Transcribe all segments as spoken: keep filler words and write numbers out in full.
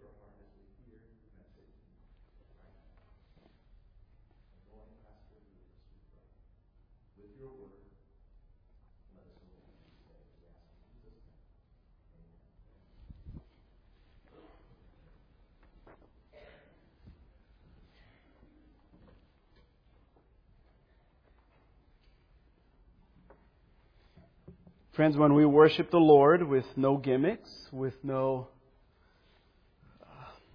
Friends, when we worship the Lord with no gimmicks, with no uh,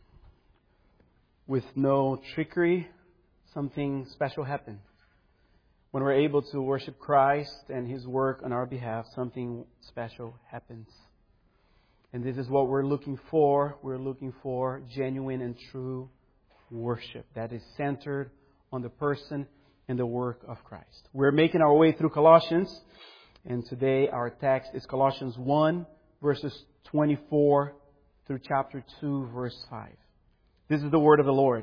with no trickery, something special happens. When we're able to worship Christ and His work on our behalf, something special happens. And this is what we're looking for. We're looking for genuine and true worship that is centered on the person and the work of Christ. We're making our way through Colossians. And today our text is Colossians one, verses twenty-four through chapter two, verse five. This is the word of the Lord.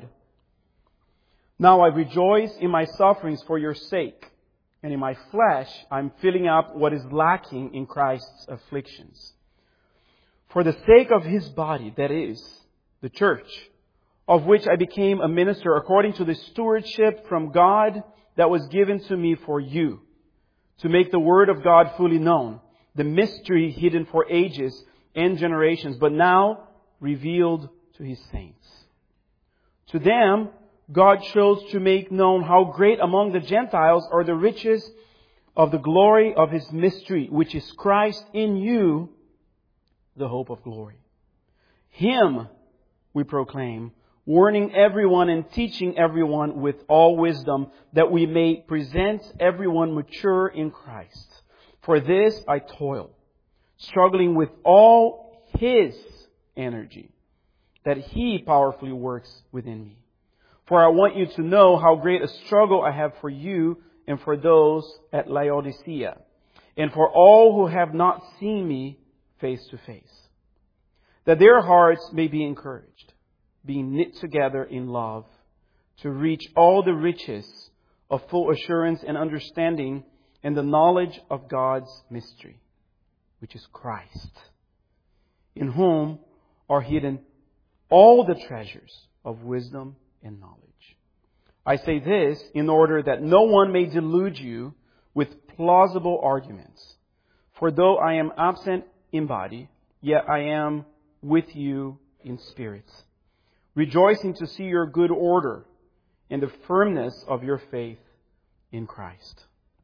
Now I rejoice in my sufferings for your sake, and in my flesh I'm filling up what is lacking in Christ's afflictions. For the sake of His body, that is, the church, of which I became a minister according to the stewardship from God that was given to me for you, to make the Word of God fully known, the mystery hidden for ages and generations, but now revealed to His saints. To them, God chose to make known how great among the Gentiles are the riches of the glory of His mystery, which is Christ in you, the hope of glory. Him we proclaim, warning everyone and teaching everyone with all wisdom, that we may present everyone mature in Christ. For this I toil, struggling with all His energy, that He powerfully works within me. For I want you to know how great a struggle I have for you and for those at Laodicea, and for all who have not seen me face to face, that their hearts may be encouraged, being knit together in love, to reach all the riches of full assurance and understanding and the knowledge of God's mystery, which is Christ, in whom are hidden all the treasures of wisdom and knowledge. I say this in order that no one may delude you with plausible arguments. For though I am absent in body, yet I am with you in spirit, rejoicing to see your good order and the firmness of your faith in Christ.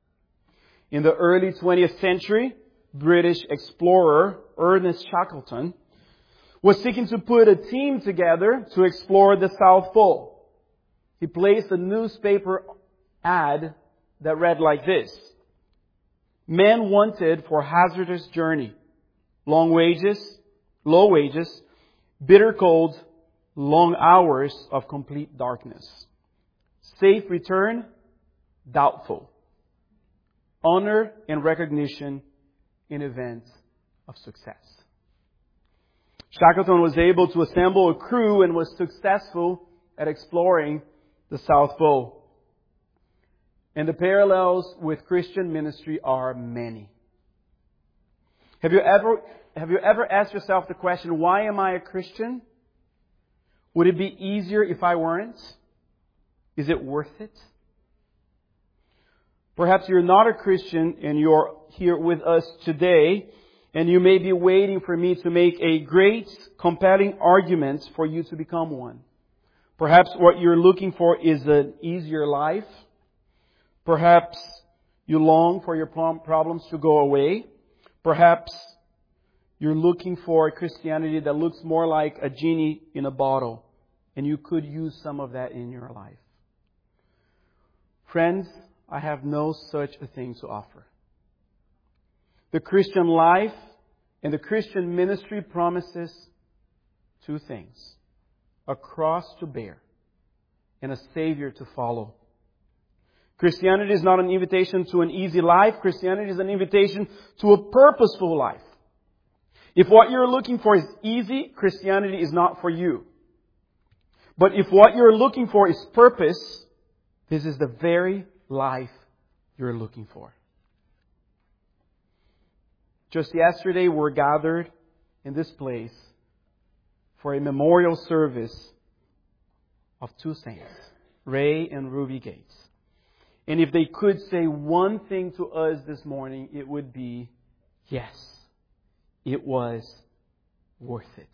In the early twentieth century, British explorer Ernest Shackleton was seeking to put a team together to explore the South Pole. He placed a newspaper ad that read like this: men wanted for hazardous journey, long wages, low wages, bitter cold, long hours of complete darkness. Safe return, doubtful. Honor and recognition in event of success. Shackleton was able to assemble a crew and was successful at exploring the South Pole. And the parallels with Christian ministry are many. Have you ever, have you ever asked yourself the question, why am I a Christian? Would it be easier if I weren't? Is it worth it? Perhaps you're not a Christian and you're here with us today, and you may be waiting for me to make a great, compelling argument for you to become one. Perhaps what you're looking for is an easier life. Perhaps you long for your problems to go away. Perhaps you're looking for a Christianity that looks more like a genie in a bottle, and you could use some of that in your life. Friends, I have no such a thing to offer. The Christian life and the Christian ministry promises two things: a cross to bear and a Savior to follow. Christianity is not an invitation to an easy life. Christianity is an invitation to a purposeful life. If what you're looking for is easy, Christianity is not for you. But if what you're looking for is purpose, this is the very life you're looking for. Just yesterday, we were gathered in this place for a memorial service of two saints, Ray and Ruby Gates. And if they could say one thing to us this morning, it would be, yes, it was worth it.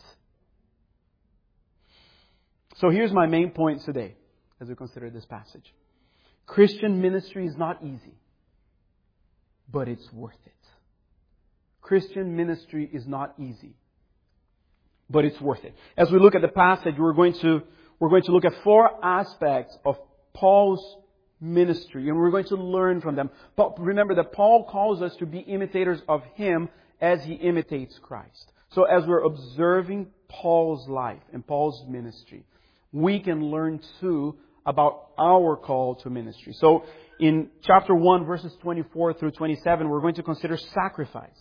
So here's my main point today as we consider this passage. Christian ministry is not easy, but it's worth it. Christian ministry is not easy, but it's worth it. As we look at the passage, we're going to we're going to look at four aspects of Paul's ministry, and we're going to learn from them. But remember that Paul calls us to be imitators of Him as He imitates Christ. So as we're observing Paul's life and Paul's ministry, we can learn too about our call to ministry. So in chapter one, verses twenty-four through twenty-seven, we're going to consider sacrifice.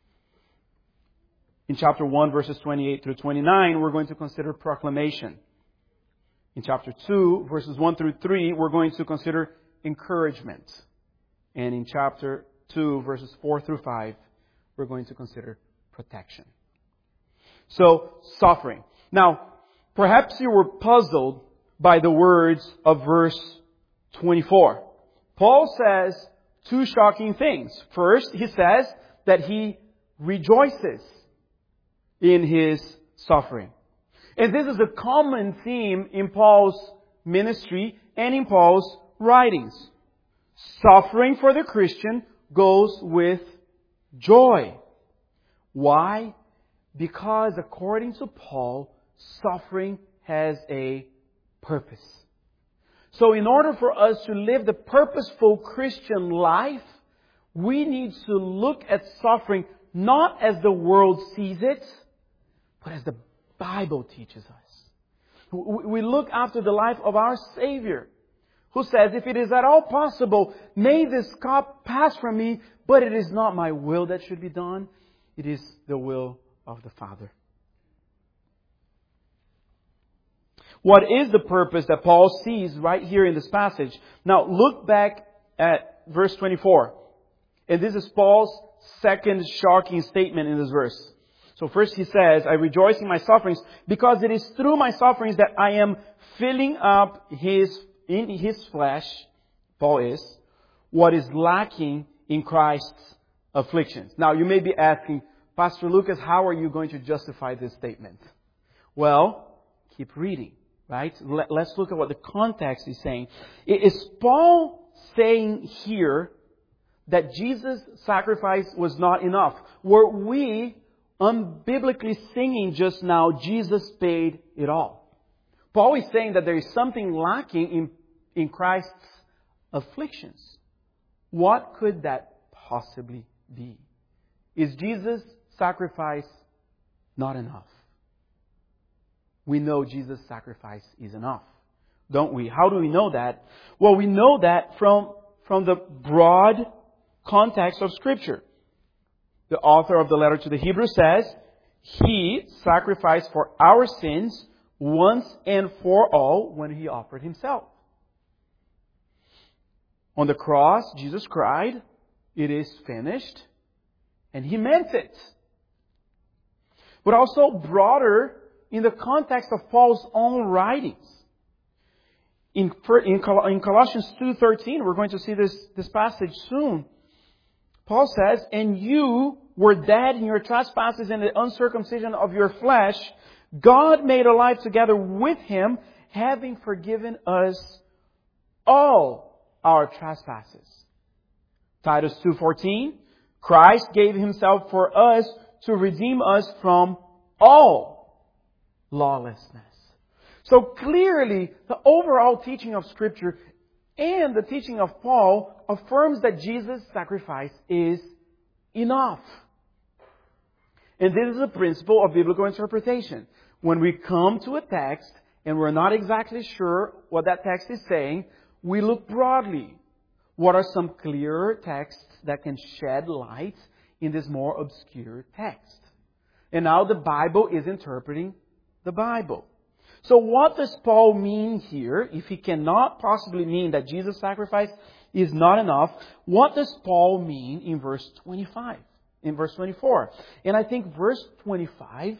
In chapter one, verses twenty-eight through twenty-nine, we're going to consider proclamation. In chapter two, verses one through three, we're going to consider encouragement. And in chapter two, verses four through five, we're going to consider protection. So, suffering. Now, perhaps you were puzzled by the words of verse twenty-four. Paul says two shocking things. First, he says that he rejoices in his suffering. And this is a common theme in Paul's ministry and in Paul's writings. Suffering for the Christian goes with joy. Why? Because according to Paul, suffering has a purpose. So in order for us to live the purposeful Christian life, we need to look at suffering not as the world sees it, but as the Bible teaches us. We look after the life of our Savior, who says, if it is at all possible, may this cup pass from me, but it is not my will that should be done. It is the will of the Father. What is the purpose that Paul sees right here in this passage? Now, look back at verse twenty-four. And this is Paul's second shocking statement in this verse. So first he says, I rejoice in my sufferings because it is through my sufferings that I am filling up his, in his flesh, Paul is, what is lacking in Christ's afflictions. Now you may be asking, Pastor Lucas, how are you going to justify this statement? Well, keep reading, right? Let's look at what the context is saying. Is Paul saying here that Jesus' sacrifice was not enough? Were we unbiblically singing just now, Jesus paid it all? Paul is saying that there is something lacking in, in Christ's afflictions. What could that possibly be? Is Jesus' sacrifice not enough? We know Jesus' sacrifice is enough, don't we? How do we know that? Well, we know that from, from the broad context of Scripture. The author of the letter to the Hebrews says, He sacrificed for our sins once and for all when He offered Himself. On the cross, Jesus cried, it is finished, and He meant it. But also broader in the context of Paul's own writings. In, in, in Colossians two thirteen, we're going to see this, this passage soon. Paul says, and you were dead in your trespasses and the uncircumcision of your flesh. God made alive together with Him, having forgiven us all our trespasses. Titus two fourteen, Christ gave Himself for us to redeem us from all lawlessness. So clearly, the overall teaching of Scripture and the teaching of Paul affirms that Jesus' sacrifice is enough. And this is a principle of biblical interpretation. When we come to a text and we're not exactly sure what that text is saying, we look broadly. What are some clearer texts that can shed light in this more obscure text? And now the Bible is interpreting the Bible. So what does Paul mean here? If he cannot possibly mean that Jesus' sacrifice is not enough, what does Paul mean in verse twenty-five? In verse twenty-four? And I think verse twenty-five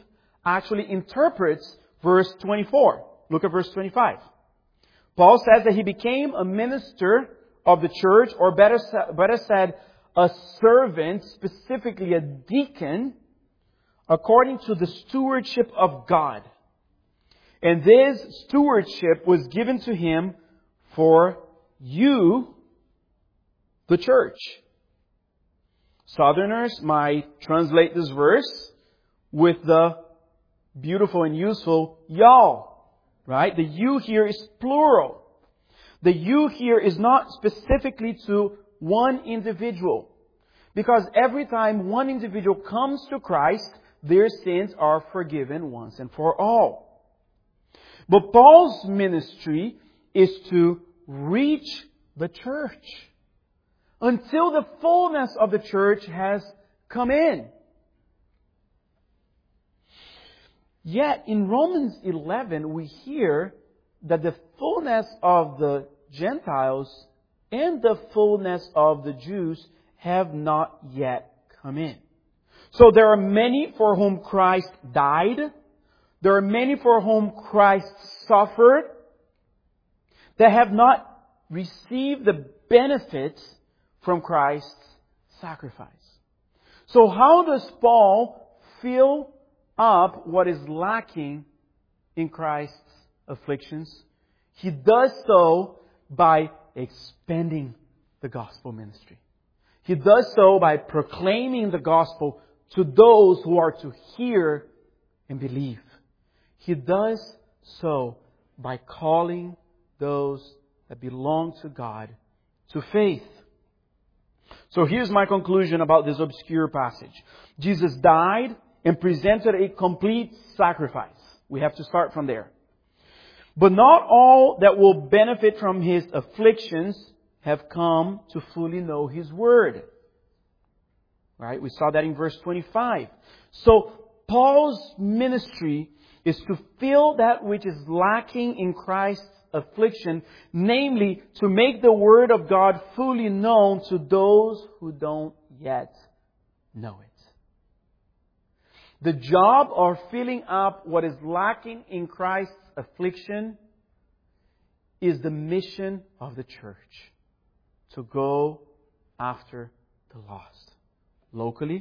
actually interprets verse twenty-four. Look at verse twenty-five. Paul says that he became a minister of the church, or better, better said, a servant, specifically a deacon, according to the stewardship of God. And this stewardship was given to him for you, the church. Southerners might translate this verse with the beautiful and useful y'all, right? The you here is plural. The you here is not specifically to one individual. Because every time one individual comes to Christ, their sins are forgiven once and for all. But Paul's ministry is to reach the church until the fullness of the church has come in. Yet in Romans eleven, we hear that the fullness of the Gentiles and the fullness of the Jews have not yet come in. So there are many for whom Christ died. There are many for whom Christ suffered that have not received the benefits from Christ's sacrifice. So how does Paul fill up what is lacking in Christ's afflictions? He does so by expanding the gospel ministry. He does so by proclaiming the gospel to those who are to hear and believe. He does so by calling those that belong to God to faith. So here's my conclusion about this obscure passage. Jesus died and presented a complete sacrifice. We have to start from there. But not all that will benefit from His afflictions have come to fully know His Word. Right? We saw that in verse twenty-five. So Paul's ministry is to fill that which is lacking in Christ's affliction, namely to make the Word of God fully known to those who don't yet know it. The job of filling up what is lacking in Christ's affliction is the mission of the church, to go after the lost, locally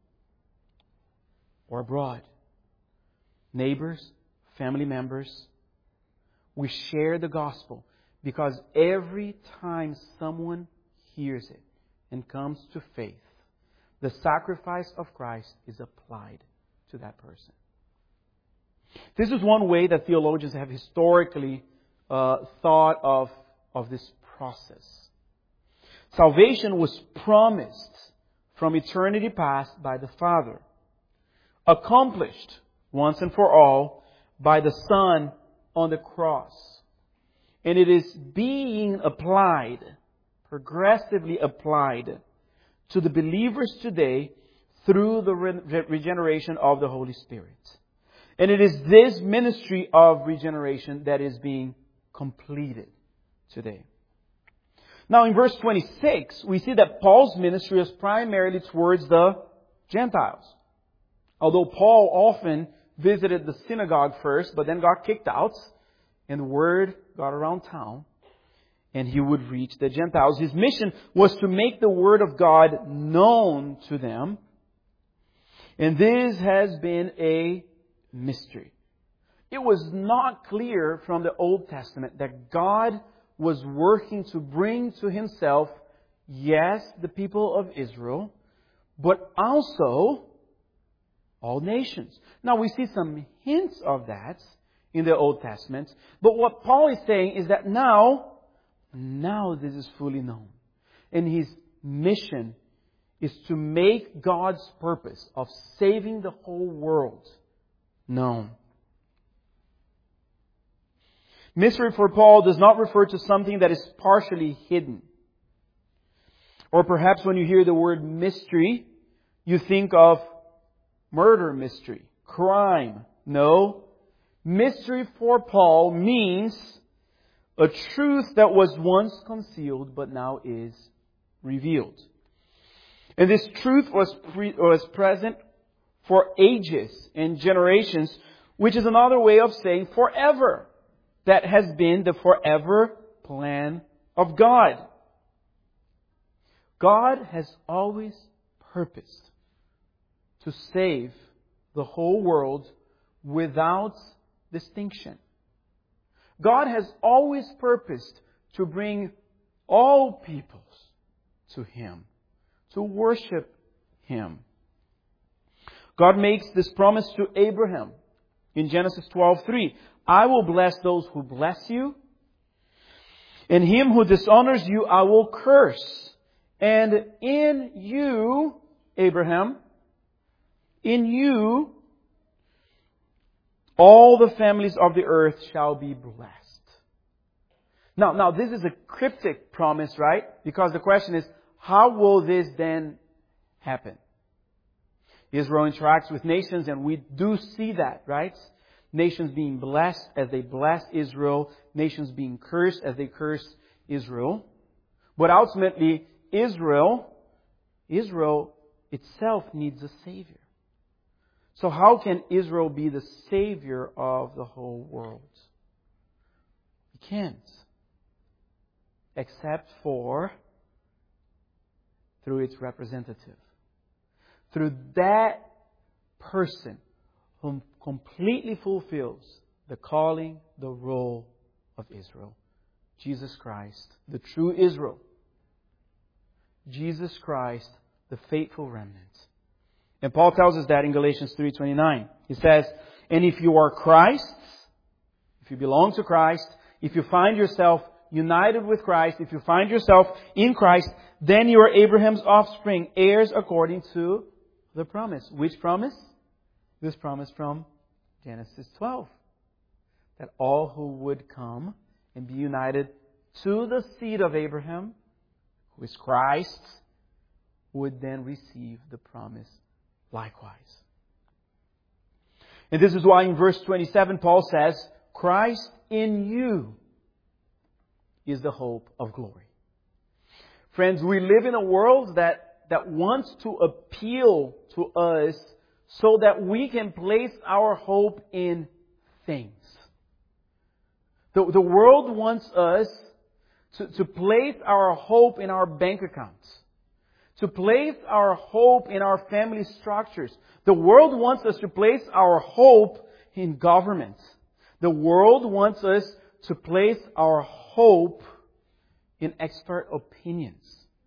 or abroad. Neighbors, family members, we share the gospel because every time someone hears it and comes to faith, the sacrifice of Christ is applied to that person. This is one way that theologians have historically uh, thought of, of this process. Salvation was promised from eternity past by the Father, accomplished once and for all by the Son on the cross. And it is being applied, progressively applied, to the believers today through the re- regeneration of the Holy Spirit. And it is this ministry of regeneration that is being completed today. Now in verse twenty-six, we see that Paul's ministry is primarily towards the Gentiles. Although Paul often visited the synagogue first, but then got kicked out, and the word got around town, and he would reach the Gentiles. His mission was to make the Word of God known to them. And this has been a mystery. It was not clear from the Old Testament that God was working to bring to Himself, yes, the people of Israel, but also all nations. Now we see some hints of that in the Old Testament, but what Paul is saying is that now, now this is fully known. And his mission is to make God's purpose of saving the whole world known. Mystery for Paul does not refer to something that is partially hidden. Or perhaps when you hear the word mystery, you think of murder mystery, crime. No. Mystery for Paul means a truth that was once concealed but now is revealed. And this truth was pre- was present for ages and generations, which is another way of saying forever. That has been the forever plan of God. God has always purposed to save the whole world without distinction. God has always purposed to bring all peoples to Him, to worship Him. God makes this promise to Abraham in Genesis twelve three. I will bless those who bless you, and him who dishonors you I will curse. And in you, Abraham, in you, all the families of the earth shall be blessed. Now, now this is a cryptic promise, right? Because the question is, how will this then happen? Israel interacts with nations, and we do see that, right? Nations being blessed as they bless Israel. Nations being cursed as they curse Israel. But ultimately, Israel, Israel itself needs a Savior. So how can Israel be the Savior of the whole world? It can't. Except for through its representative. Through that person whom completely fulfills the calling, the role of Israel. Jesus Christ, the true Israel. Jesus Christ, the faithful remnant. And Paul tells us that in Galatians three twenty-nine. He says, and if you are Christ's, if you belong to Christ, if you find yourself united with Christ, if you find yourself in Christ, then you are Abraham's offspring, heirs according to the promise. Which promise? This promise from Genesis twelve. That all who would come and be united to the seed of Abraham, who is Christ, would then receive the promise likewise. And this is why in verse twenty-seven Paul says, Christ in you is the hope of glory. Friends, we live in a world that, that wants to appeal to us so that we can place our hope in things. The, the world wants us to, to place our hope in our bank accounts. To place our hope in our family structures. The world wants us to place our hope in government. The world wants us to place our hope in expert opinions.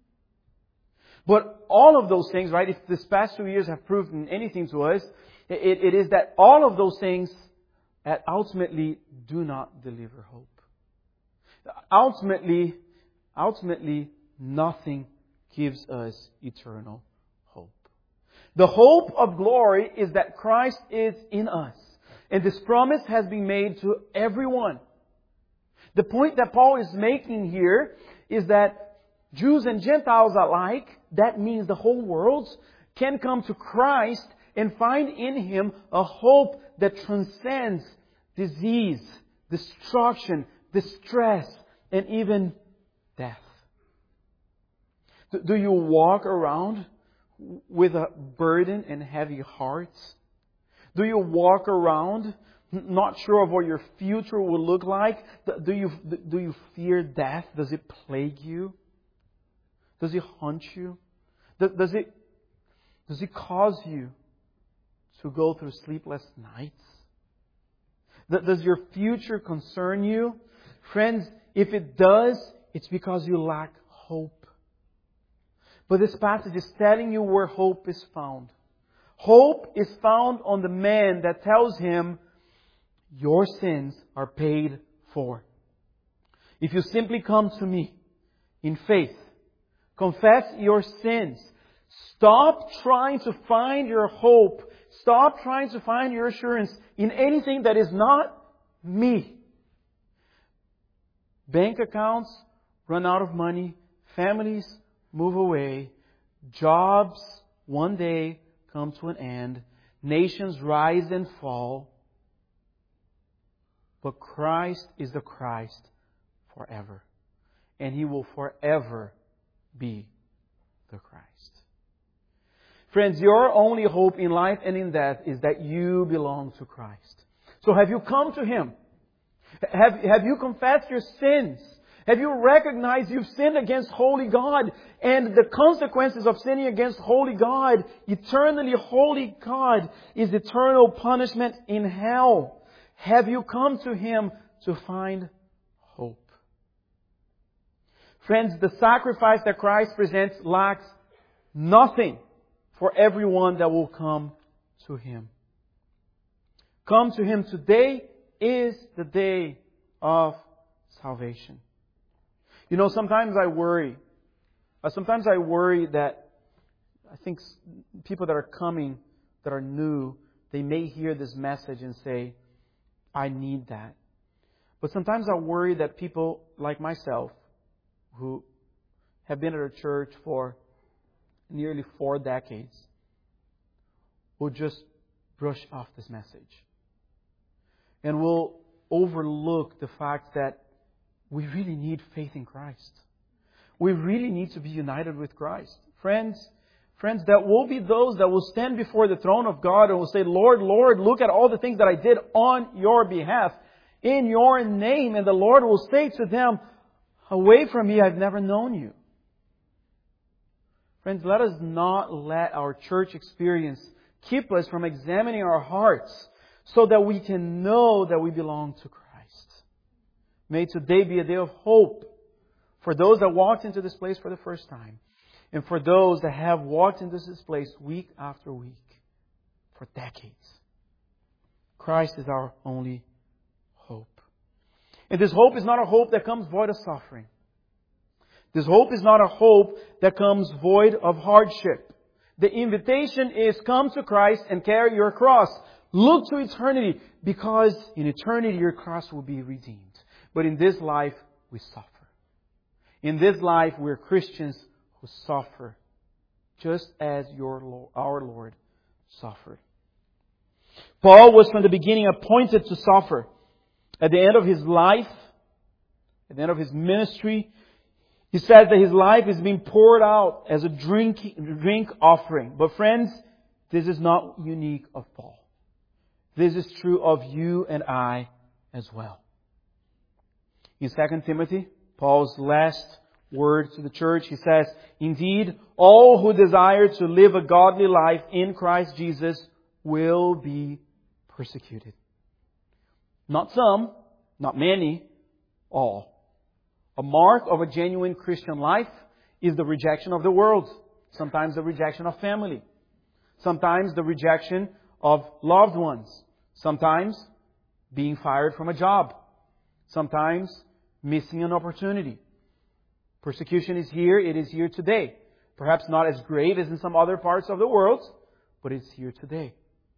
But all of those things, right, if this past two years have proven anything to us, it, it is that all of those things that ultimately do not deliver hope. Ultimately, ultimately, nothing gives us eternal hope. The hope of glory is that Christ is in us. And this promise has been made to everyone. The point that Paul is making here is that Jews and Gentiles alike, that means the whole world, can come to Christ and find in Him a hope that transcends disease, destruction, distress, and even death. Do you walk around with a burden and heavy heart? Do you walk around not sure of what your future will look like? Do you, do you fear death? Does it plague you? Does it haunt you? Does it, does it cause you to go through sleepless nights? Does your future concern you? Friends, if it does, it's because you lack hope. But this passage is telling you where hope is found. Hope is found on the man that tells him, your sins are paid for. If you simply come to me in faith, confess your sins, stop trying to find your hope, stop trying to find your assurance in anything that is not me. Bank accounts run out of money, families move away, jobs one day come to an end, nations rise and fall. But Christ is the Christ forever. And He will forever be the Christ. Friends, your only hope in life and in death is that you belong to Christ. So have you come to Him? Have, have you confessed your sins? Have you recognized you've sinned against holy God? And the consequences of sinning against holy God, eternally holy God, is eternal punishment in hell. Have you come to Him to find hope? Friends, the sacrifice that Christ presents lacks nothing for everyone that will come to Him. Come to Him today is the day of salvation. You know, sometimes I worry. Uh, sometimes I worry that I think people that are coming, that are new, they may hear this message and say, I need that. But sometimes I worry that people like myself, who have been at a church for nearly four decades, will just brush off this message. And will overlook the fact that we really need faith in Christ. We really need to be united with Christ. Friends, friends, there will be those that will stand before the throne of God and will say, Lord, Lord, look at all the things that I did on your behalf, in your name. And the Lord will say to them, away from me, I've never known you. Friends, let us not let our church experience keep us from examining our hearts so that we can know that we belong to Christ. May today be a day of hope for those that walked into this place for the first time, and for those that have walked into this place week after week for decades. Christ is our only hope. And this hope is not a hope that comes void of suffering. This hope is not a hope that comes void of hardship. The invitation is, come to Christ and carry your cross. Look to eternity, because in eternity your cross will be redeemed. But in this life, we suffer. In this life, we're Christians who suffer, just as your Lord, our Lord suffered. Paul was from the beginning appointed to suffer. At the end of his life, at the end of his ministry, he says that his life is being poured out as a drink, drink offering. But friends, this is not unique of Paul. This is true of you and I as well. In Second Timothy, Paul's last word to the church, he says, indeed, all who desire to live a godly life in Christ Jesus will be persecuted. Not some, not many, all. A mark of a genuine Christian life is the rejection of the world. Sometimes the rejection of family. Sometimes the rejection of loved ones. Sometimes being fired from a job. Sometimes missing an opportunity. Persecution is here. It is here today. Perhaps not as grave as in some other parts of the world, but it's here today.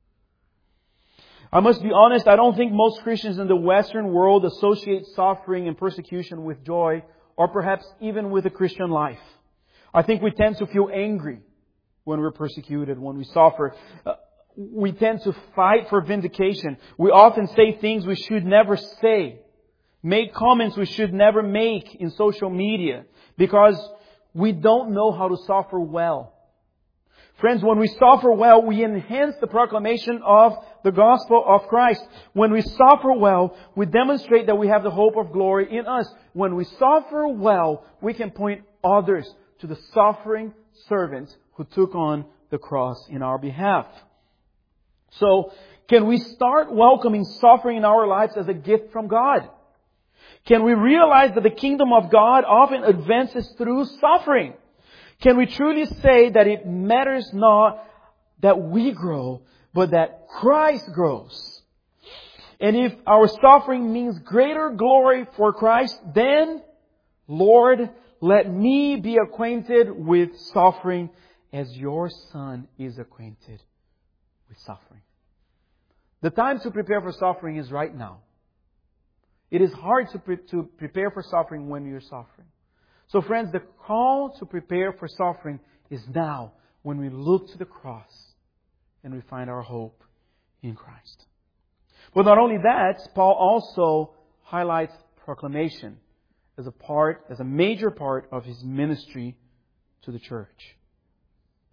I must be honest, I don't think most Christians in the Western world associate suffering and persecution with joy, or perhaps even with the Christian life. I think we tend to feel angry when we're persecuted, when we suffer. Uh, we tend to fight for vindication. We often say things we should never say. Make comments we should never make in social media because we don't know how to suffer well. Friends, when we suffer well, we enhance the proclamation of the gospel of Christ. When we suffer well, we demonstrate that we have the hope of glory in us. When we suffer well, we can point others to the suffering servant who took on the cross in our behalf. So, can we start welcoming suffering in our lives as a gift from God? Can we realize that the kingdom of God often advances through suffering? Can we truly say that it matters not that we grow, but that Christ grows? And if our suffering means greater glory for Christ, then, Lord, let me be acquainted with suffering as your Son is acquainted with suffering. The time to prepare for suffering is right now. It is hard to, pre- to prepare for suffering when you're suffering. So friends, the call to prepare for suffering is now, when we look to the cross and we find our hope in Christ. But not only that, Paul also highlights proclamation as a part, as a major part of his ministry to the church.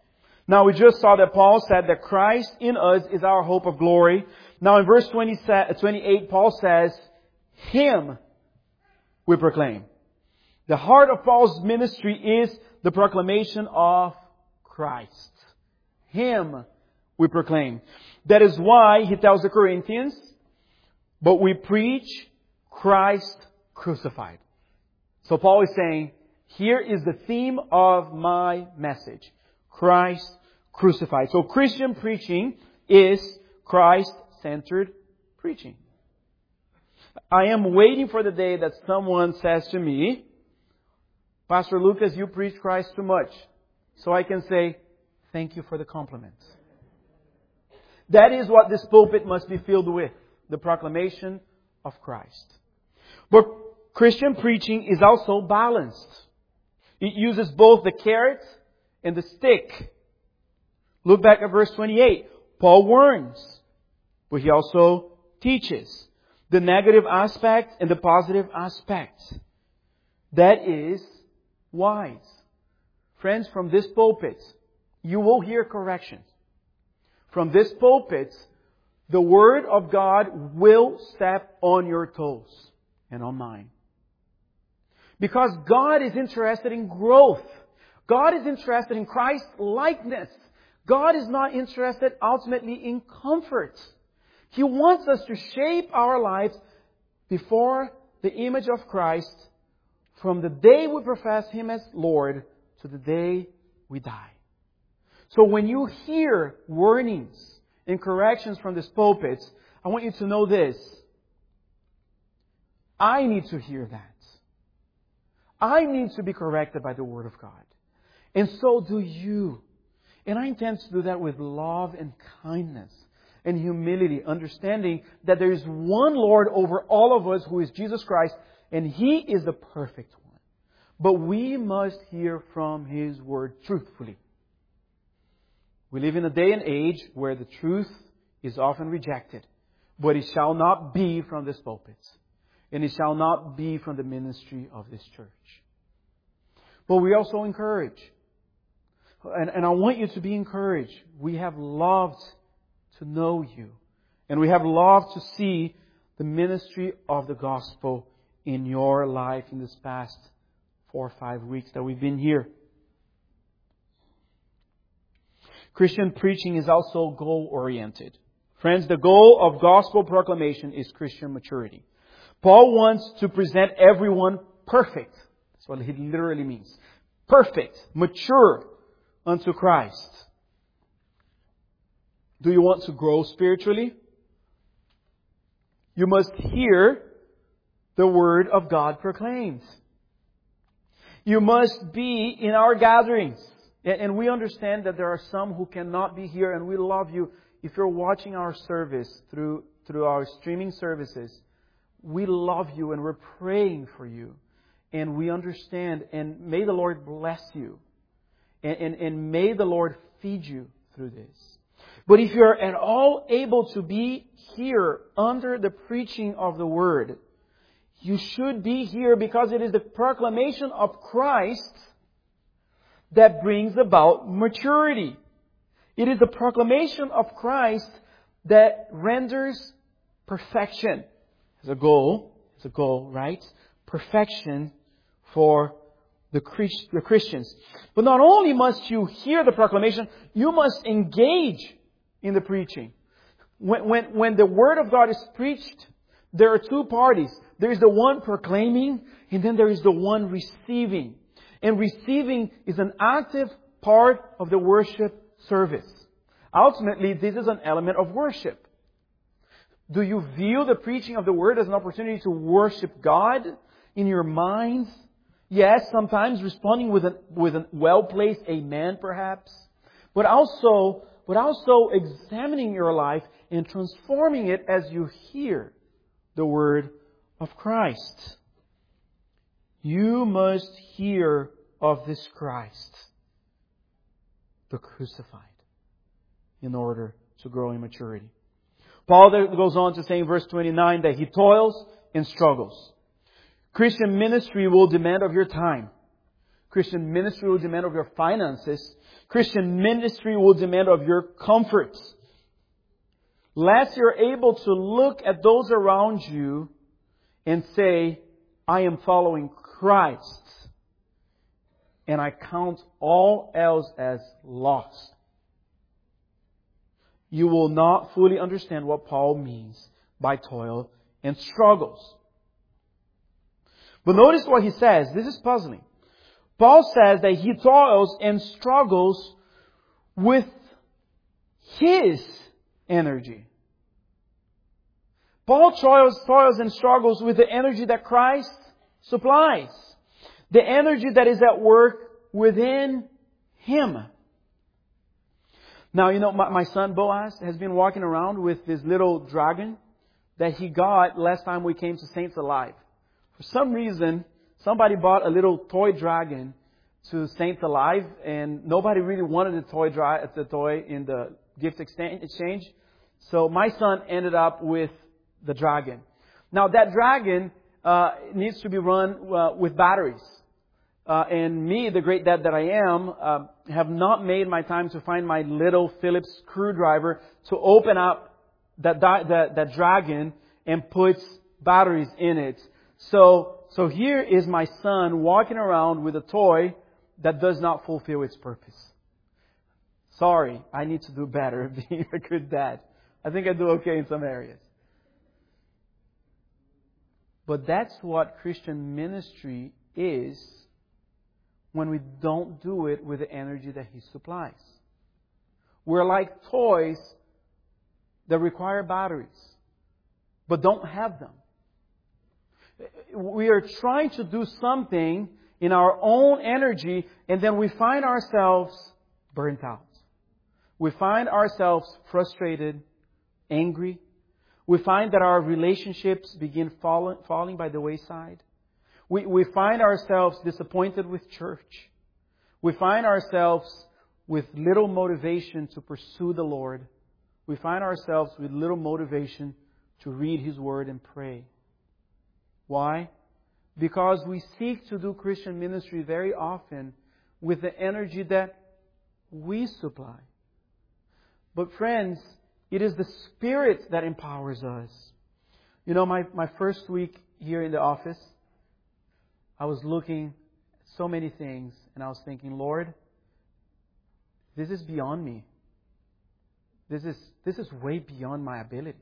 Now we just saw that Paul said that Christ in us is our hope of glory. Now in verse twenty-eight, Paul says, Him we proclaim. The heart of Paul's ministry is the proclamation of Christ. Him we proclaim. That is why he tells the Corinthians, but we preach Christ crucified. So Paul is saying, here is the theme of my message. Christ crucified. So Christian preaching is Christ-centered preaching. I am waiting for the day that someone says to me, Pastor Lucas, you preach Christ too much. So I can say, thank you for the compliment. That is what this pulpit must be filled with. The proclamation of Christ. But Christian preaching is also balanced. It uses both the carrot and the stick. Look back at verse twenty-eight. Paul warns, but he also teaches the negative aspect and the positive aspect. That is wise. Friends, from this pulpit, you will hear corrections. From this pulpit, the Word of God will step on your toes and on mine. Because God is interested in growth. God is interested in Christ's likeness. God is not interested ultimately in comfort. He wants us to shape our lives before the image of Christ from the day we profess Him as Lord to the day we die. So when you hear warnings and corrections from this pulpit, I want you to know this. I need to hear that. I need to be corrected by the Word of God. And so do you. And I intend to do that with love and kindness and humility, understanding that there is one Lord over all of us who is Jesus Christ, and He is the perfect one. But we must hear from His Word truthfully. We live in a day and age where the truth is often rejected, but it shall not be from this pulpit. And it shall not be from the ministry of this church. But we also encourage. And, and I want you to be encouraged. We have loved to know you. And we have loved to see the ministry of the gospel in your life in this past four or five weeks that we've been here. Christian preaching is also goal-oriented. Friends, the goal of gospel proclamation is Christian maturity. Paul wants to present everyone perfect. That's what he literally means. Perfect, mature unto Christ. Do you want to grow spiritually? You must hear the Word of God proclaimed. You must be in our gatherings. And we understand that there are some who cannot be here, and we love you. If you're watching our service through, through our streaming services, we love you and we're praying for you. And we understand, and may the Lord bless you. And, and, and may the Lord feed you through this. But if you're at all able to be here under the preaching of the Word, you should be here because it is the proclamation of Christ that brings about maturity. It is the proclamation of Christ that renders perfection. As a goal, as a goal, right? Perfection for the Christians. But not only must you hear the proclamation, you must engage in the preaching. When, when, when the Word of God is preached, there are two parties. There is the one proclaiming, and then there is the one receiving. And receiving is an active part of the worship service. Ultimately, this is an element of worship. Do you view the preaching of the Word as an opportunity to worship God in your minds? Yes, sometimes responding with a, with a well-placed amen, perhaps. But also, but also examining your life and transforming it as you hear the Word of Christ. You must hear of this Christ, the crucified, in order to grow in maturity. Paul goes on to say in verse twenty-nine that he toils and struggles. Christian ministry will demand of your time. Christian ministry will demand of your finances. Christian ministry will demand of your comforts. Lest you're able to look at those around you and say, I am following Christ, and I count all else as lost. You will not fully understand what Paul means by toil and struggles. But notice what he says. This is puzzling. Paul says that he toils and struggles with his energy. Paul toils, toils and struggles with the energy that Christ supplies. The energy that is at work within him. Now, you know, my, my son Boaz has been walking around with this little dragon that he got last time we came to Saints Alive. For some reason, somebody bought a little toy dragon to Saints Alive, and nobody really wanted the toy, dra- the toy in the gift exchange. So my son ended up with the dragon. Now that dragon uh, needs to be run uh, with batteries. Uh, and me, the great dad that I am, uh, have not made my time to find my little Phillips screwdriver to open up that, that, that dragon and put batteries in it. So, so here is my son walking around with a toy that does not fulfill its purpose. Sorry, I need to do better being a good dad. I think I do okay in some areas. But that's what Christian ministry is when we don't do it with the energy that He supplies. We're like toys that require batteries, but don't have them. We are trying to do something in our own energy, and then we find ourselves burnt out. We find ourselves frustrated, angry. We find that our relationships begin falling, falling by the wayside. We, we find ourselves disappointed with church. We find ourselves with little motivation to pursue the Lord. We find ourselves with little motivation to read His Word and pray. Why? Because we seek to do Christian ministry very often with the energy that we supply. But friends, it is the Spirit that empowers us. You know, my, my first week here in the office, I was looking at so many things and I was thinking, Lord, this is beyond me. This is, this is way beyond my abilities.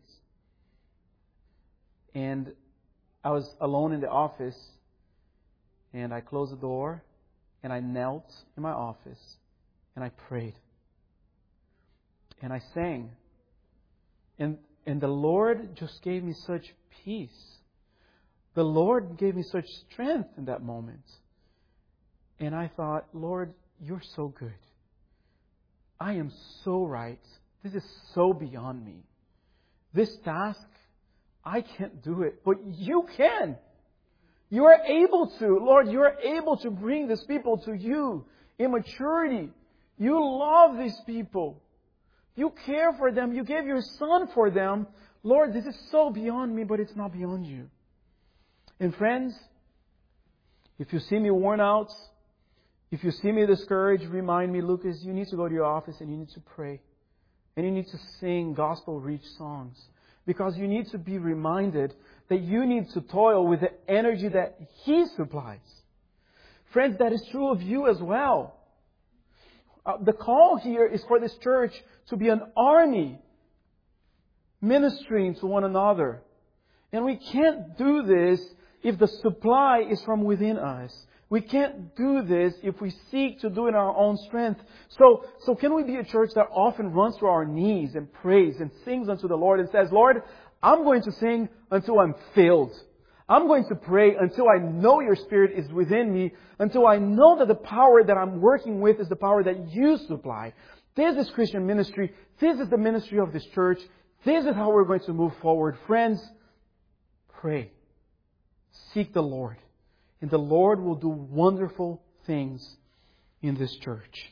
And I was alone in the office and I closed the door and I knelt in my office and I prayed. And I sang. And, and the Lord just gave me such peace. The Lord gave me such strength in that moment. And I thought, Lord, You're so good. I am so right. This is so beyond me. This task, I can't do it, but You can. You are able to. Lord, You are able to bring these people to You in maturity. You love these people. You care for them. You gave Your Son for them. Lord, this is so beyond me, but it's not beyond You. And friends, if you see me worn out, if you see me discouraged, remind me, Lucas, you need to go to your office and you need to pray. And you need to sing gospel-rich songs. Because you need to be reminded that you need to toil with the energy that He supplies. Friends, that is true of you as well. Uh, the call here is for this church to be an army ministering to one another. And we can't do this if the supply is from within us. We can't do this if we seek to do it in our own strength. So, so can we be a church that often runs to our knees and prays and sings unto the Lord and says, Lord, I'm going to sing until I'm filled. I'm going to pray until I know Your Spirit is within me, until I know that the power that I'm working with is the power that You supply. This is Christian ministry. This is the ministry of this church. This is how we're going to move forward. Friends, pray. Seek the Lord. And the Lord will do wonderful things in this church.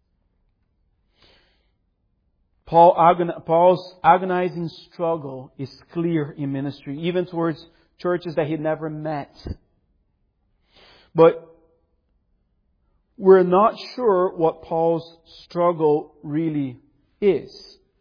Paul, Paul's agonizing struggle is clear in ministry, even towards churches that he never met. But we're not sure what Paul's struggle really is.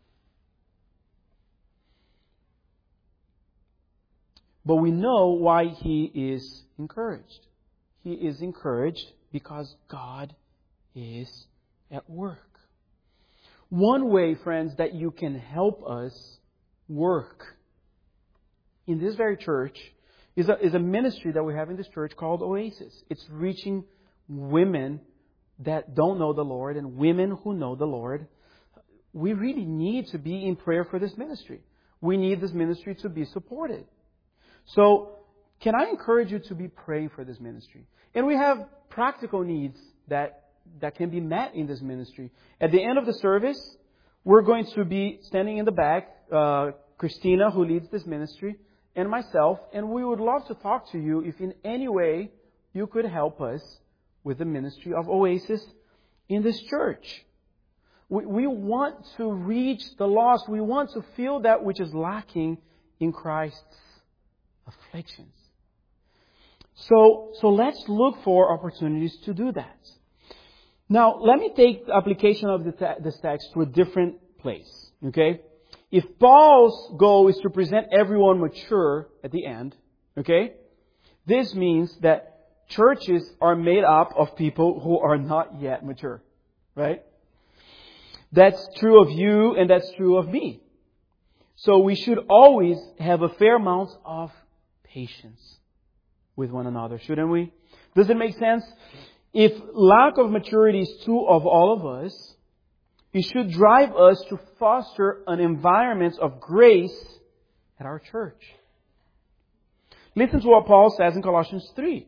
But we know why he is encouraged. He is encouraged because God is at work. One way, friends, that you can help us work in this very church is a, is a ministry that we have in this church called Oasis. It's reaching women that don't know the Lord and women who know the Lord. We really need to be in prayer for this ministry. We need this ministry to be supported. So, can I encourage you to be praying for this ministry? And we have practical needs that, that can be met in this ministry. At the end of the service, we're going to be standing in the back, uh, Christina, who leads this ministry, and myself, and we would love to talk to you if in any way you could help us with the ministry of Oasis in this church. We, we want to reach the lost. We want to fill that which is lacking in Christ's afflictions. So, so let's look for opportunities to do that. Now, let me take the application of the te- this text to a different place. Okay? If Paul's goal is to present everyone mature at the end, okay, this means that churches are made up of people who are not yet mature. Right? That's true of you and that's true of me. So we should always have a fair amount of patience with one another, shouldn't we? Does it make sense? If lack of maturity is true of all of us, it should drive us to foster an environment of grace at our church. Listen to what Paul says in Colossians three.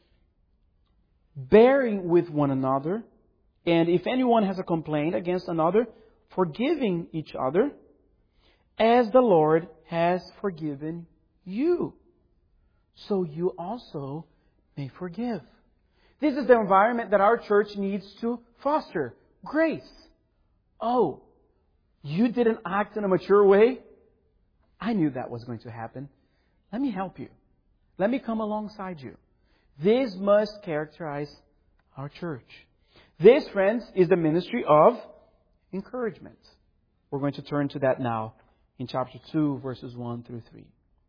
Bearing with one another, and if anyone has a complaint against another, forgiving each other, as the Lord has forgiven you, so you also may forgive. This is the environment that our church needs to foster. Grace. Oh, you didn't act in a mature way? I knew that was going to happen. Let me help you. Let me come alongside you. This must characterize our church. This, friends, is the ministry of encouragement. We're going to turn to that now in chapter two, verses one through three.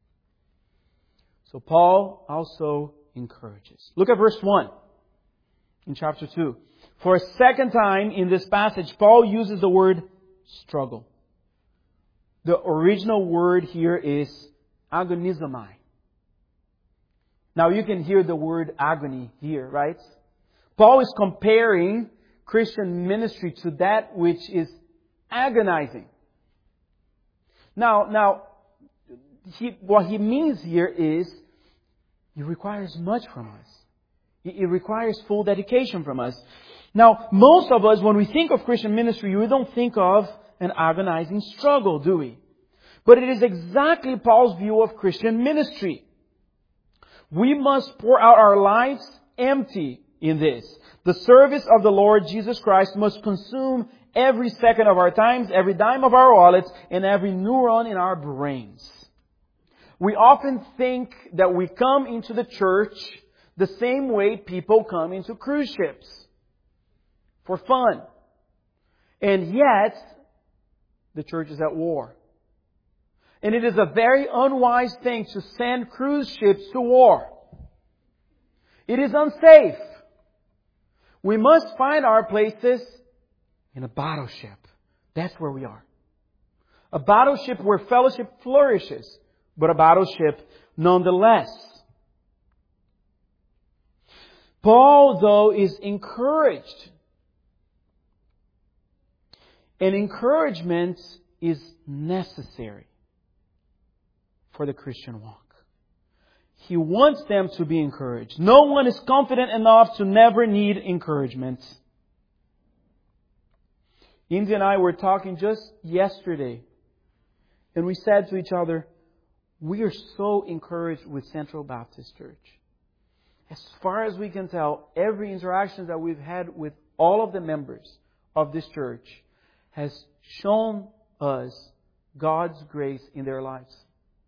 So Paul also encourages. Look at verse one in chapter two. For a second time in this passage, Paul uses the word struggle. The original word here is agonizomai. Now you can hear the word agony here, right? Paul is comparing Christian ministry to that which is agonizing. Now, now, he, what he means here is it requires much from us. It, it requires full dedication from us. Now, most of us, when we think of Christian ministry, we don't think of an agonizing struggle, do we? But it is exactly Paul's view of Christian ministry. We must pour out our lives empty in this. The service of the Lord Jesus Christ must consume every second of our times, every dime of our wallets, and every neuron in our brains. We often think that we come into the church the same way people come into cruise ships. For fun. And yet, the church is at war. And it is a very unwise thing to send cruise ships to war. It is unsafe. We must find our places in a battleship. That's where we are. A battleship where fellowship flourishes, but a battleship nonetheless. Paul, though, is encouraged. And encouragement is necessary for the Christian walk. He wants them to be encouraged. No one is confident enough to never need encouragement. Indy and I were talking just yesterday, and we said to each other, we are so encouraged with Central Baptist Church. As far as we can tell, every interaction that we've had with all of the members of this church has shown us God's grace in their lives.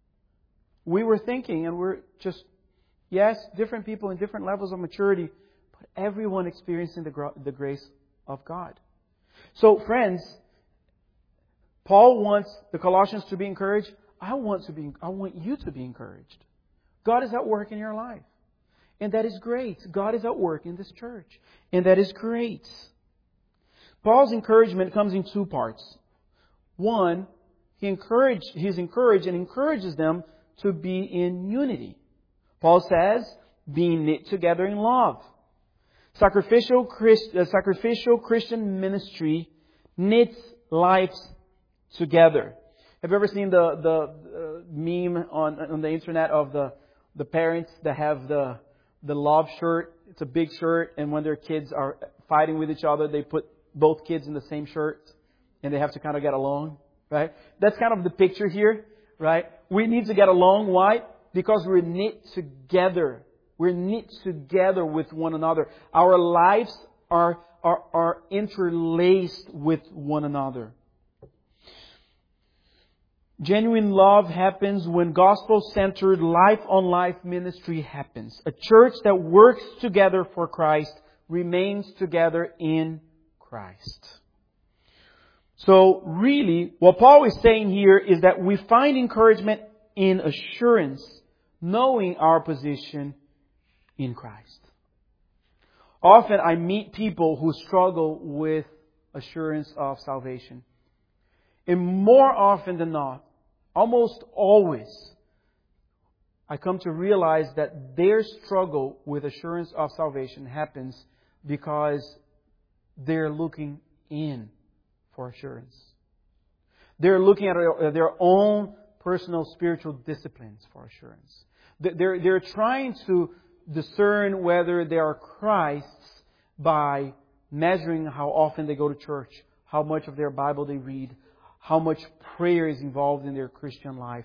We were thinking, and we're just, yes, different people in different levels of maturity, but everyone experiencing the, gro- the grace of God. So, friends, Paul wants the Colossians to be encouraged. I want to be. I want you to be encouraged. God is at work in your life. And that is great. God is at work in this church. And that is great. Paul's encouragement comes in two parts. One, he encouraged, he's encouraged and encourages them to be in unity. Paul says, being knit together in love. Sacrificial, Christ, uh, sacrificial Christian ministry knits lives together. Have you ever seen the, the uh, meme on, on the internet of the, the parents that have the, the love shirt? It's a big shirt, and when their kids are fighting with each other, they put both kids in the same shirt, and they have to kind of get along, right? That's kind of the picture here, right? We need to get along. Why? Because we're knit together. We're knit together with one another. Our lives are, are, are interlaced with one another. Genuine love happens when gospel-centered life-on-life ministry happens. A church that works together for Christ remains together in Christ. So really, what Paul is saying here is that we find encouragement in assurance, knowing our position in Christ. Often I meet people who struggle with assurance of salvation. And more often than not, almost always, I come to realize that their struggle with assurance of salvation happens because they're looking in for assurance. They're looking at their own personal spiritual disciplines for assurance. They're, they're trying to discern whether they are Christ's by measuring how often they go to church, how much of their Bible they read, how much prayer is involved in their Christian life.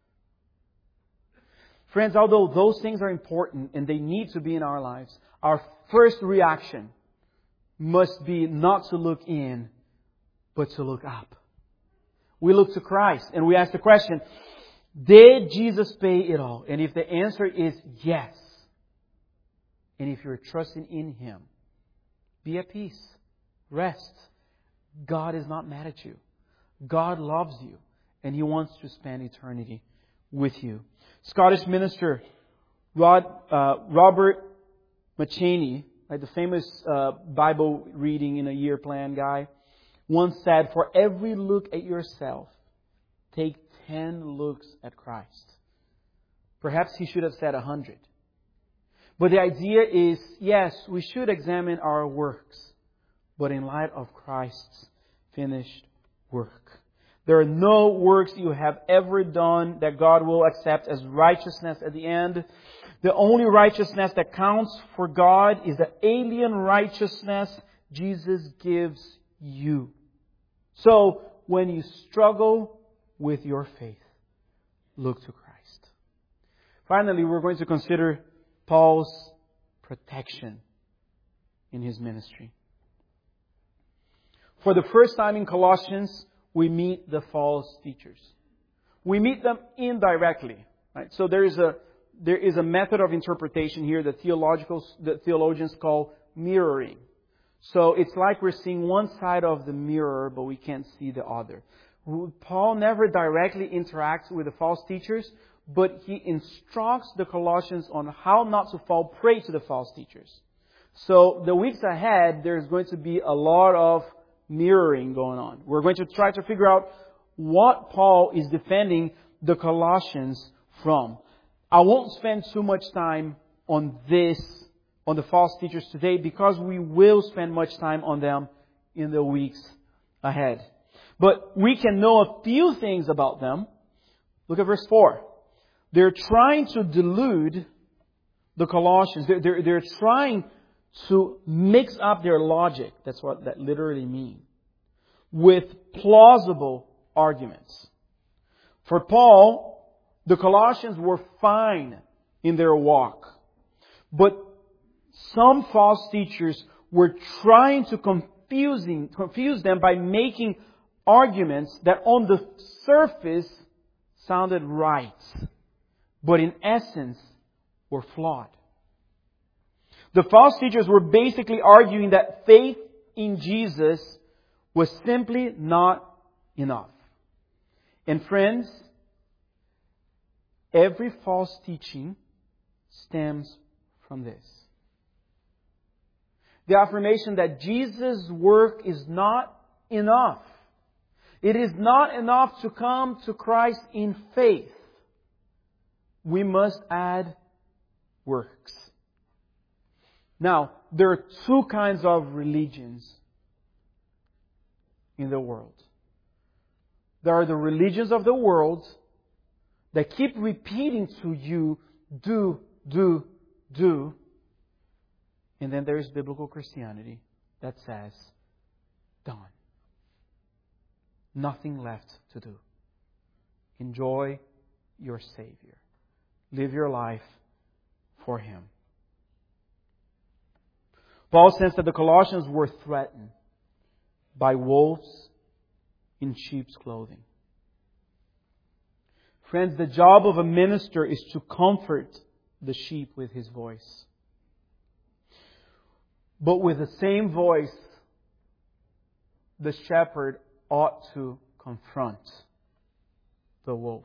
Friends, although those things are important and they need to be in our lives, our first reaction must be not to look in, but to look up. We look to Christ and we ask the question, did Jesus pay it all? And if the answer is yes, and if you're trusting in Him, be at peace. Rest. God is not mad at you. God loves you, and He wants to spend eternity with you. Scottish minister Rod, uh, Robert McCheyne, like the famous uh, Bible reading in a year plan guy, once said, "For every look at yourself, take ten looks at Christ." Perhaps he should have said a hundred. But the idea is, yes, we should examine our works, but in light of Christ's finished work. There are no works you have ever done that God will accept as righteousness at the end. The only righteousness that counts for God is the alien righteousness Jesus gives you. So, when you struggle with your faith, look to Christ. Finally, we're going to consider Paul's protection in his ministry. For the first time in Colossians, we meet the false teachers. We meet them indirectly. Right? So there is a there is a method of interpretation here that theological that theologians call mirroring. So it's like we're seeing one side of the mirror, but we can't see the other. Paul never directly interacts with the false teachers, but he instructs the Colossians on how not to fall prey to the false teachers. So the weeks ahead, there's going to be a lot of mirroring going on. We're going to try to figure out what Paul is defending the Colossians from. I won't spend too much time on this, on the false teachers today, because we will spend much time on them in the weeks ahead. But we can know a few things about them. Look at verse four. They're trying to delude the Colossians. They're, they're, they're trying to mix up their logic. That's what that literally means. With plausible arguments. For Paul, the Colossians were fine in their walk. But some false teachers were trying to confusing, confuse them by making arguments that on the surface sounded right, but in essence were flawed. The false teachers were basically arguing that faith in Jesus was simply not enough. And friends, every false teaching stems from this. The affirmation that Jesus' work is not enough. It is not enough to come to Christ in faith. We must add works. Now, there are two kinds of religions in the world. There are the religions of the world that keep repeating to you, do, do, do. And then there is biblical Christianity that says, done. Nothing left to do. Enjoy your Savior. Live your life for Him. Paul sensed that the Colossians were threatened by wolves in sheep's clothing. Friends, the job of a minister is to comfort the sheep with his voice. But with the same voice, the shepherd ought to confront the wolf.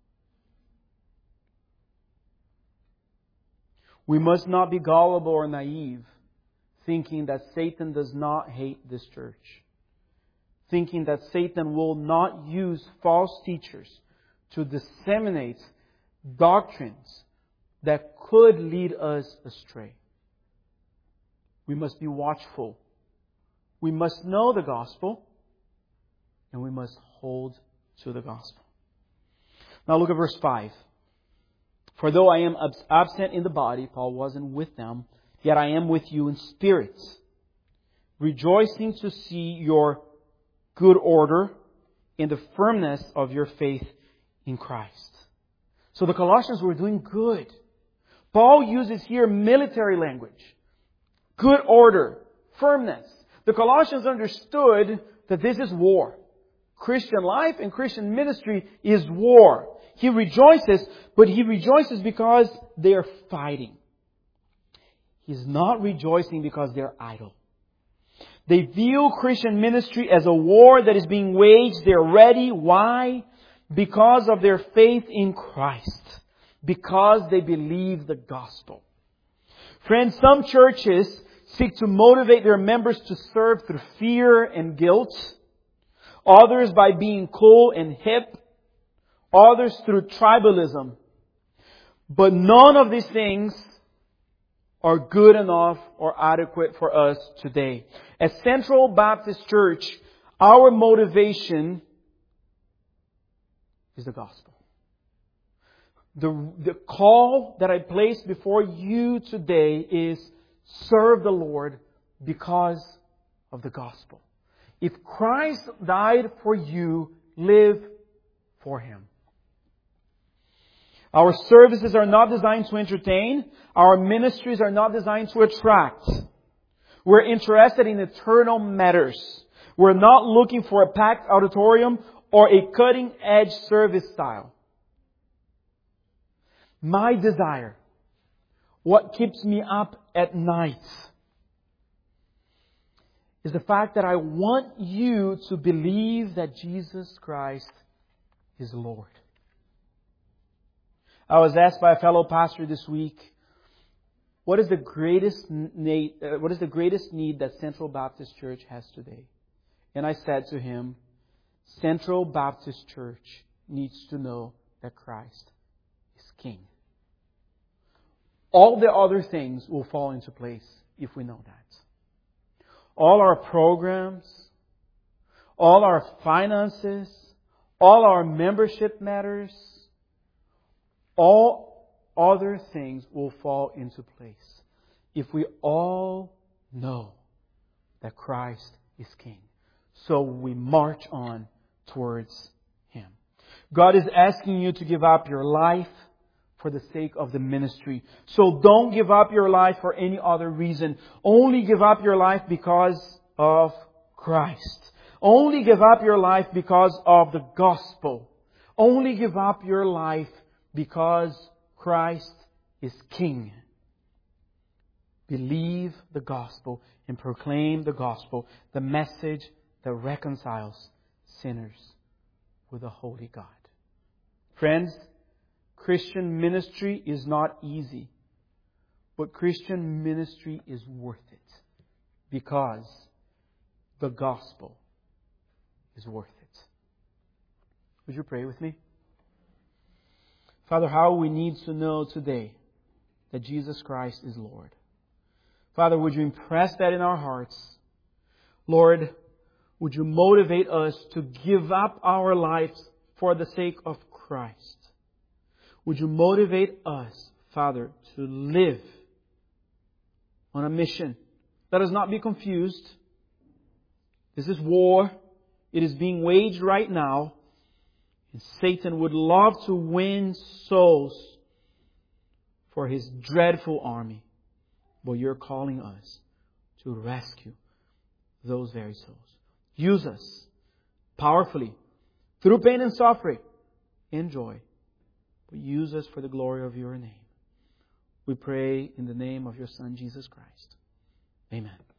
We must not be gullible or naive, thinking that Satan does not hate this church. Thinking that Satan will not use false teachers to disseminate doctrines that could lead us astray. We must be watchful. We must know the gospel, and we must hold to the gospel. Now look at verse five. For though I am absent in the body, Paul wasn't with them, yet I am with you in spirit, rejoicing to see your good order in the firmness of your faith in Christ. So the Colossians were doing good. Paul uses here military language. Good order, firmness. The Colossians understood that this is war. Christian life and Christian ministry is war. He rejoices, but he rejoices because they are fighting. He's not rejoicing because they're idle. They view Christian ministry as a war that is being waged. They're ready. Why? Because of their faith in Christ. Because they believe the gospel. Friends, some churches seek to motivate their members to serve through fear and guilt. Others by being cool and hip. Others through tribalism. But none of these things are good enough or adequate for us today. As Central Baptist Church, our motivation is the gospel. The, the call that I place before you today is serve the Lord because of the gospel. If Christ died for you, live for Him. Our services are not designed to entertain. Our ministries are not designed to attract. We're interested in eternal matters. We're not looking for a packed auditorium or a cutting-edge service style. My desire, what keeps me up at night, is the fact that I want you to believe that Jesus Christ is Lord. I was asked by a fellow pastor this week, what is the greatest need, uh, what is the greatest need that Central Baptist Church has today? And I said to him, Central Baptist Church needs to know that Christ is King. All the other things will fall into place if we know that. All our programs, all our finances, all our membership matters, all other things will fall into place if we all know that Christ is King. So we march on towards Him. God is asking you to give up your life for the sake of the ministry. So don't give up your life for any other reason. Only give up your life because of Christ. Only give up your life because of the gospel. Only give up your life because Christ is King. believe the gospel and proclaim the gospel, the message that reconciles sinners with a holy God. Friends, Christian ministry is not easy, but Christian ministry is worth it because the gospel is worth it. Would you pray with me? Father, how we need to know today that Jesus Christ is Lord. Father, would you impress that in our hearts? Lord, would you motivate us to give up our lives for the sake of Christ? Would you motivate us, Father, to live on a mission? Let us not be confused. This is war. It is being waged right now. And Satan would love to win souls for his dreadful army. But you're calling us to rescue those very souls. Use us powerfully through pain and suffering and joy. But use us for the glory of your name. We pray in the name of your Son, Jesus Christ. Amen.